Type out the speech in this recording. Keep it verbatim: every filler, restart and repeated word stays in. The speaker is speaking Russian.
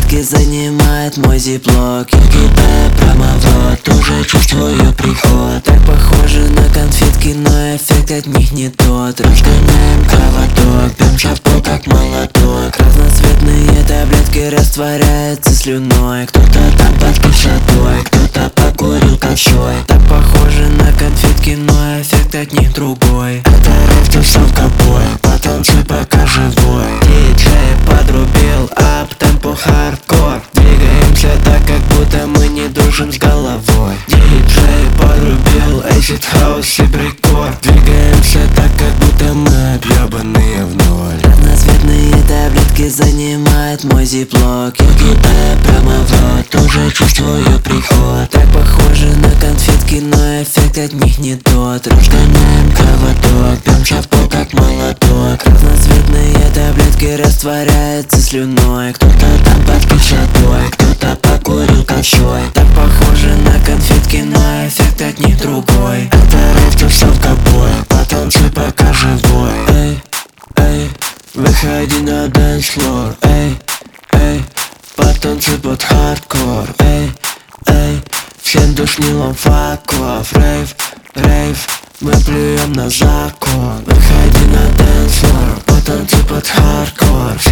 таблетки занимает мой зиплок. Я кидаю прямо в рот, уже чувствую приход. Так похоже на конфетки, но эффект от них не тот. Разгоняем кровоток, пьем шапку как молоток. Разноцветные таблетки растворяются слюной. Кто-то там под кишотой, кто-то покурил косой. Так похоже на конфетки, но эффект от них другой. Это рэп, тусовка, бой, потанцуй пока живой. Диджей подрубил ап, темпо, хардкор. Двигаемся так, как будто мы не дружим с головой. Диджей подрубил acid house и брикор. Двигаемся так, как будто мы объебанные в ноль. Разноцветные таблетки занимает мой зиплок. Я кидаю прямо в рот, уже чувствую приход. Так похоже на конфетки, но эффект от них не тот. Разгоняем кровоток, пьем шапку как молоток. Разноцветные таблетки растворяются слюной. Кто-то там под кишотой, кто-то покурил косой. Так похоже на конфетки, но эффект от них другой. Это рэп, тусовка, бой, потанцуй пока живой. Эй, эй, выходи на dance floor. Эй, эй, потанцуй под хардкор. Эй, эй, всем душнилом факов. Рейв, рейв, мы плюем на закон. Выходи на dance floor, потанцуй под хардкор.